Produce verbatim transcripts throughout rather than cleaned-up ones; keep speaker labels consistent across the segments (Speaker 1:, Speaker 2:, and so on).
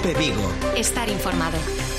Speaker 1: COPE Vigo.
Speaker 2: Estar informado.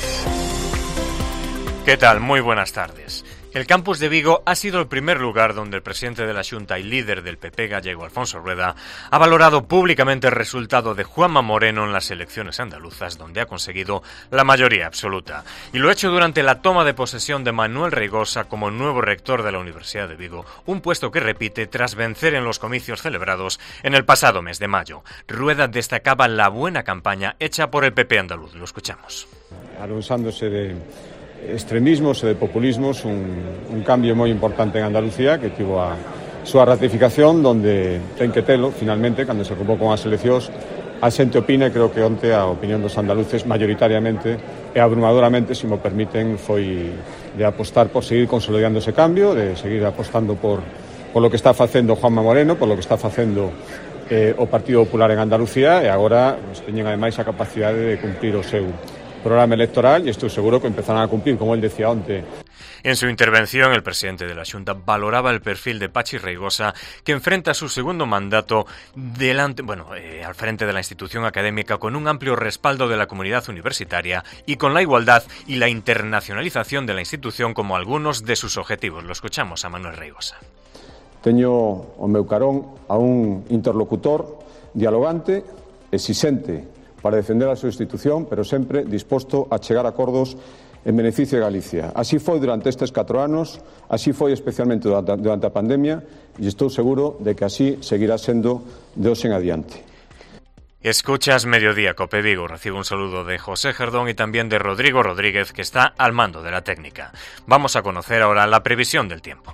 Speaker 3: ¿Qué tal? Muy buenas tardes. El campus de Vigo ha sido el primer lugar donde el presidente de la Xunta y líder del P P gallego, Alfonso Rueda, ha valorado públicamente el resultado de Juanma Moreno en las elecciones andaluzas, donde ha conseguido la mayoría absoluta. Y lo ha hecho durante la toma de posesión de Manuel Reigosa como nuevo rector de la Universidad de Vigo, un puesto que repite tras vencer en los comicios celebrados en el pasado mes de mayo. Rueda destacaba la buena campaña hecha por el P P andaluz. Lo escuchamos.
Speaker 4: Abusándose de extremismos e de populismos, un, un cambio moi importante en Andalucía que tivo a súa ratificación, donde ten que telo, finalmente, cando se convocou as eleccións, a xente opina, e creo que onte a opinión dos andaluces mayoritariamente e abrumadoramente, se mo permiten, foi de apostar por seguir consolidando ese cambio, de seguir apostando por, por lo que está facendo Juanma Moreno, por lo que está facendo eh, o Partido Popular en Andalucía, e agora pues, teñen ademais a capacidade de cumprir o seu programa electoral, y estoy seguro que empezarán a cumplir, como él decía antes.
Speaker 3: En su intervención, el presidente de la Xunta valoraba el perfil de Pachi Reigosa, que enfrenta su segundo mandato delante, bueno, eh, al frente de la institución académica con un amplio respaldo de la comunidad universitaria y con la igualdad y la internacionalización de la institución como algunos de sus objetivos. Lo escuchamos a Manuel Reigosa.
Speaker 4: Teño o meu carón a un interlocutor dialogante, exixente para defender a súa institución, pero sempre disposto a chegar a acordos en beneficio de Galicia. Así foi durante estes catro anos, así foi especialmente durante, durante a pandemia, e estou seguro de que así seguirá sendo de hoxe en adiante.
Speaker 3: Escuchas Mediodía Cope Vigo. Recibo un saludo de José Jardón y también de Rodrigo Rodríguez, que está al mando de la técnica. Vamos a conocer ahora la previsión del tiempo.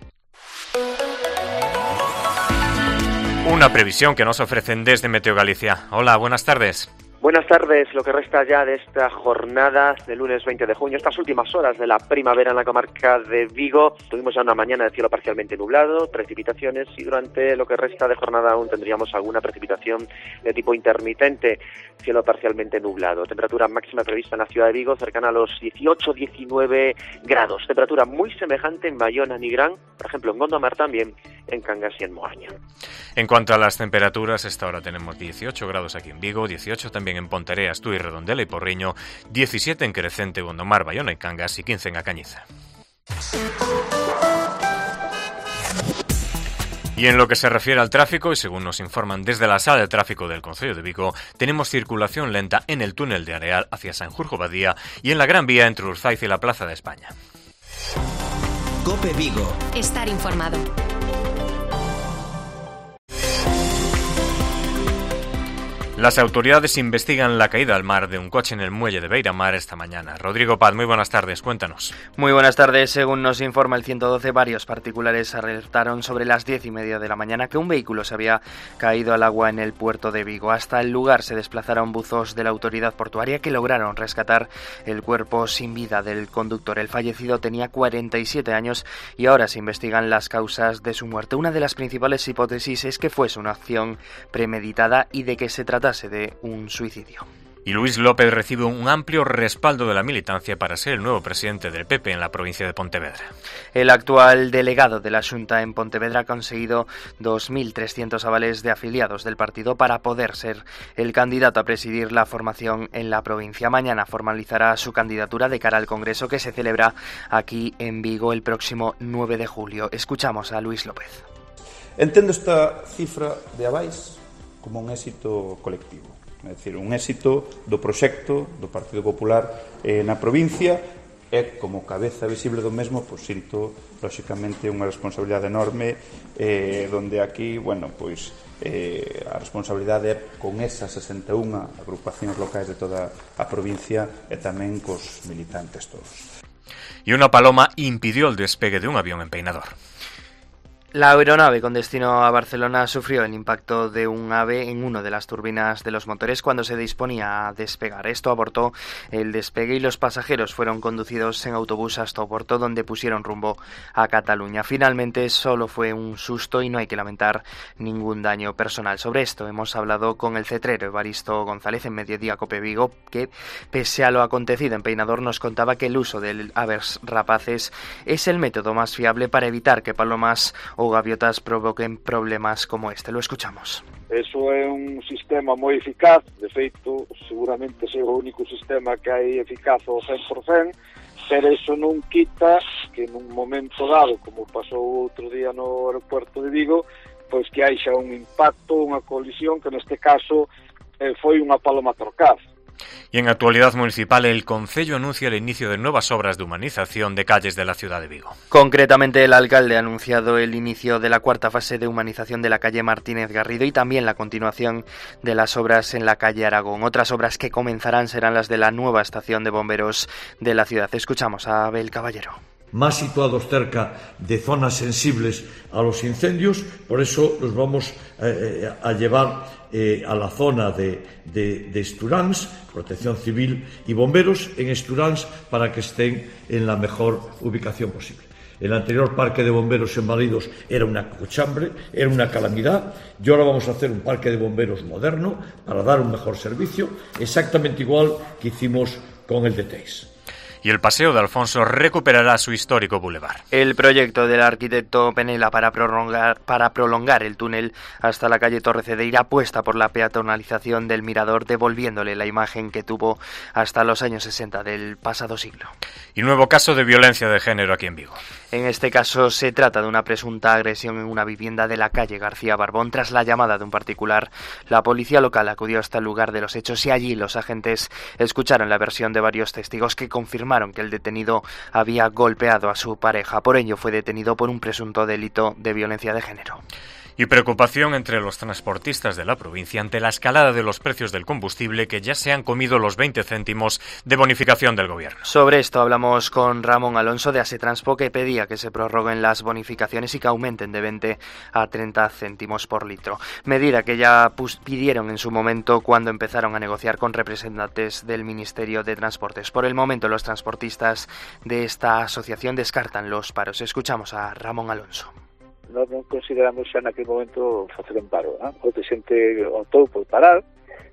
Speaker 3: Una previsión que nos ofrecen desde Meteo Galicia. Hola, buenas tardes.
Speaker 5: Buenas tardes, lo que resta ya de esta jornada de lunes veinte de junio, estas últimas horas de la primavera en la comarca de Vigo. Tuvimos ya una mañana de cielo parcialmente nublado, precipitaciones, y durante lo que resta de jornada aún tendríamos alguna precipitación de tipo intermitente, cielo parcialmente nublado. Temperatura máxima prevista en la ciudad de Vigo cercana a los dieciocho diecinueve grados. Temperatura muy semejante en Bayona, Nigrán, por ejemplo en Gondomar también, en Cangas y en Moaña.
Speaker 3: En cuanto a las temperaturas, esta hora tenemos dieciocho grados aquí en Vigo, dieciocho también en Pontereas, Tui, Redondela y Porriño, diecisiete en Crecente, Gondomar, Bayona y Cangas y quince en A Cañiza. Y en lo que se refiere al tráfico, y según nos informan desde la sala de tráfico del Concello de Vigo, tenemos circulación lenta en el túnel de Areal hacia Sanjurjo Badía y en la Gran Vía entre Urzaiz y la Plaza de España.
Speaker 1: COPE Vigo.
Speaker 2: Estar informado.
Speaker 3: Las autoridades investigan la caída al mar de un coche en el muelle de Beiramar esta mañana. Rodrigo Paz, muy buenas tardes, cuéntanos.
Speaker 6: Muy buenas tardes. Según nos informa el ciento doce, varios particulares alertaron sobre las diez y media de la mañana que un vehículo se había caído al agua en el puerto de Vigo. Hasta el lugar se desplazaron buzos de la autoridad portuaria que lograron rescatar el cuerpo sin vida del conductor. El fallecido tenía cuarenta y siete años y ahora se investigan las causas de su muerte. Una de las principales hipótesis es que fuese una acción premeditada y de que se tratase de un suicidio.
Speaker 3: Y Luis López recibe un amplio respaldo de la militancia para ser el nuevo presidente del P P en la provincia de Pontevedra.
Speaker 6: El actual delegado de la Xunta en Pontevedra ha conseguido dos mil trescientos avales de afiliados del partido para poder ser el candidato a presidir la formación en la provincia. Mañana formalizará su candidatura de cara al Congreso que se celebra aquí en Vigo el próximo nueve de julio. Escuchamos a Luis López.
Speaker 7: Entendo esta cifra de avais como un éxito colectivo, é dicir, un éxito do proxecto do Partido Popular eh, na provincia, e como cabeza visible do mesmo, pois sinto, lóxicamente, unha responsabilidade enorme, eh, donde aquí, bueno, pois, eh, a responsabilidade é con esas sesenta e unha agrupacións locais de toda a provincia e tamén cos militantes todos.
Speaker 3: Y una paloma impidió el despegue de un avión en Peinador.
Speaker 6: La aeronave con destino a Barcelona sufrió el impacto de un ave en una de las turbinas de los motores cuando se disponía a despegar. Esto abortó el despegue y los pasajeros fueron conducidos en autobús hasta Oporto, donde pusieron rumbo a Cataluña. Finalmente solo fue un susto y no hay que lamentar ningún daño personal. Sobre esto hemos hablado con el cetrero Evaristo González en Mediodía Cope Vigo, que pese a lo acontecido en Peinador nos contaba que el uso de aves rapaces es el método más fiable para evitar que palomas ou gaviotas provoquen problemas como este. Lo escuchamos.
Speaker 1: Eso é un sistema moi eficaz, de feito, seguramente é o único sistema que hai eficaz ao cen por cen, pero eso non quita que nun momento dado, como pasou outro día no aeropuerto de Vigo, pois que haixa un impacto, unha colisión, que neste caso eh, foi unha paloma torcaz.
Speaker 3: Y en actualidad municipal, el Concello anuncia el inicio de nuevas obras de humanización de calles de la ciudad de Vigo.
Speaker 6: Concretamente, el alcalde ha anunciado el inicio de la cuarta fase de humanización de la calle Martínez Garrido y también la continuación de las obras en la calle Aragón. Otras obras que comenzarán serán las de la nueva estación de bomberos de la ciudad. Escuchamos a Abel Caballero.
Speaker 8: Más situados cerca de zonas sensibles a los incendios, por eso los vamos eh, a llevar eh, a la zona de, de, de Esturans, Protección Civil y Bomberos en Esturans, para que estén en la mejor ubicación posible. El anterior parque de bomberos en Balidos era una cochambre, era una calamidad, y ahora vamos a hacer un parque de bomberos moderno para dar un mejor servicio, exactamente igual que hicimos con el de Teis.
Speaker 3: Y el Paseo de Alfonso recuperará su histórico bulevar.
Speaker 6: El proyecto del arquitecto Penela para prolongar, para prolongar el túnel hasta la calle Torre Cedeira apuesta por la peatonalización del mirador, devolviéndole la imagen que tuvo hasta los años sesenta del pasado siglo.
Speaker 3: Y nuevo caso de violencia de género aquí en Vigo.
Speaker 6: En este caso se trata de una presunta agresión en una vivienda de la calle García Barbón. Tras la llamada de un particular, la policía local acudió hasta el lugar de los hechos y allí los agentes escucharon la versión de varios testigos que confirmaron que el detenido había golpeado a su pareja. Por ello fue detenido por un presunto delito de violencia de género.
Speaker 3: Y preocupación entre los transportistas de la provincia ante la escalada de los precios del combustible, que ya se han comido los veinte céntimos de bonificación del gobierno.
Speaker 6: Sobre esto hablamos con Ramón Alonso de Asetranspo, que pedía que se prorroguen las bonificaciones y que aumenten de veinte a treinta céntimos por litro. Medida que ya pidieron en su momento cuando empezaron a negociar con representantes del Ministerio de Transportes. Por el momento los transportistas de esta asociación descartan los paros. Escuchamos a Ramón Alonso.
Speaker 9: Nós non consideramos xa naquele momento facer un paro, non? Outra xente optou por parar,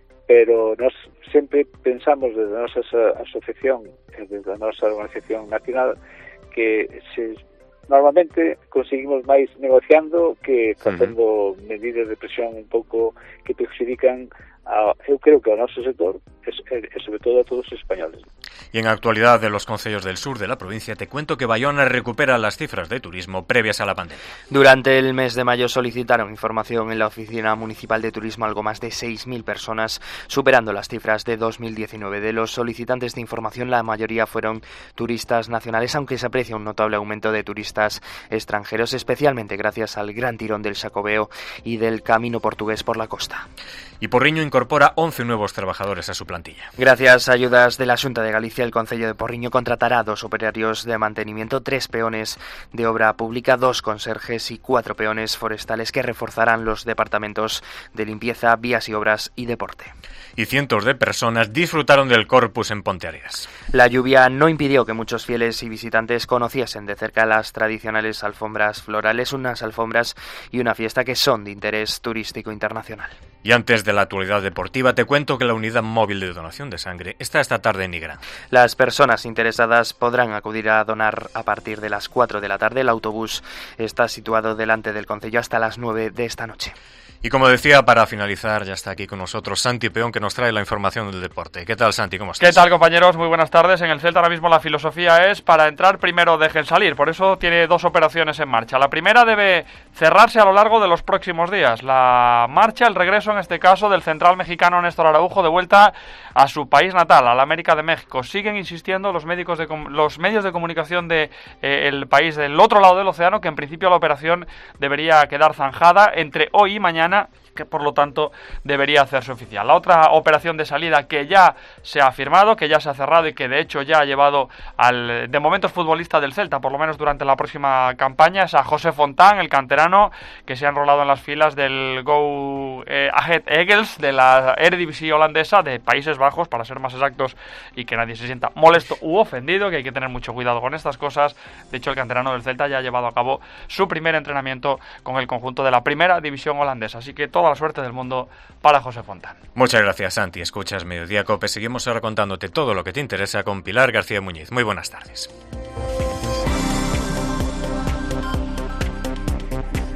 Speaker 9: pero nós sempre pensamos desde a nosa asociación, desde a nosa organización nacional, que se normalmente conseguimos máis negociando que facendo uh-huh. medidas de presión un pouco que perjudican a, eu creo que ao noso sector e sobre todo a todos os españoles.
Speaker 3: Y en actualidad de los concellos del sur de la provincia te cuento que Bayona recupera las cifras de turismo previas a la pandemia.
Speaker 6: Durante el mes de mayo solicitaron información en la Oficina Municipal de Turismo algo más de seis mil personas, superando las cifras de dos mil diecinueve. De los solicitantes de información, la mayoría fueron turistas nacionales, aunque se aprecia un notable aumento de turistas extranjeros, especialmente gracias al gran tirón del Xacobeo y del Camino Portugués por la costa.
Speaker 3: Y Porriño incorpora once nuevos trabajadores a su plantilla.
Speaker 6: Gracias a ayudas de la Xunta de Galicia, el Concello de Porriño contratará dos operarios de mantenimiento, tres peones de obra pública, dos conserjes y cuatro peones forestales que reforzarán los departamentos de limpieza, vías y obras y deporte.
Speaker 3: Y cientos de personas disfrutaron del Corpus en Ponteareas.
Speaker 6: La lluvia no impidió que muchos fieles y visitantes conociesen de cerca las tradicionales alfombras florales, unas alfombras y una fiesta que son de interés turístico internacional.
Speaker 3: Y antes de la actualidad deportiva, te cuento que la unidad móvil de donación de sangre está esta tarde en Nigrán.
Speaker 6: Las personas interesadas podrán acudir a donar a partir de las cuatro de la tarde. El autobús está situado delante del concello hasta las nueve de esta noche.
Speaker 3: Y como decía, para finalizar, ya está aquí con nosotros Santi Peón, que nos trae la información del deporte. ¿Qué tal, Santi? ¿Cómo estás?
Speaker 10: ¿Qué tal, compañeros? Muy buenas tardes. En el Celta ahora mismo la filosofía es: para entrar primero dejen salir. Por eso tiene dos operaciones en marcha. La primera debe cerrarse a lo largo de los próximos días. La marcha, el regreso en este caso del central mexicano Néstor Araujo de vuelta a su país natal, a la América de México. Siguen insistiendo los médicos de los medios de comunicación de eh, el país del otro lado del océano que en principio la operación debería quedar zanjada entre hoy y mañana, que por lo tanto debería hacerse oficial. La otra operación de salida que ya se ha firmado, que ya se ha cerrado y que de hecho ya ha llevado al, de momento, es futbolista del Celta, por lo menos durante la próxima campaña, es a José Fontán, el canterano, que se ha enrolado en las filas del Go eh, Ahead Eagles de la Eredivisie holandesa de Países Bajos, para ser más exactos, y que nadie se sienta molesto u ofendido, que hay que tener mucho cuidado con estas cosas. De hecho, el canterano del Celta ya ha llevado a cabo su primer entrenamiento con el conjunto de la primera división holandesa, así que todo la suerte del mundo para José Fontán.
Speaker 3: Muchas gracias, Santi. Escuchas Mediodía Cope. Seguimos ahora contándote todo lo que te interesa con Pilar García Muñiz. Muy buenas tardes.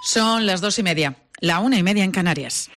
Speaker 11: Son las dos y media, la una y media en Canarias.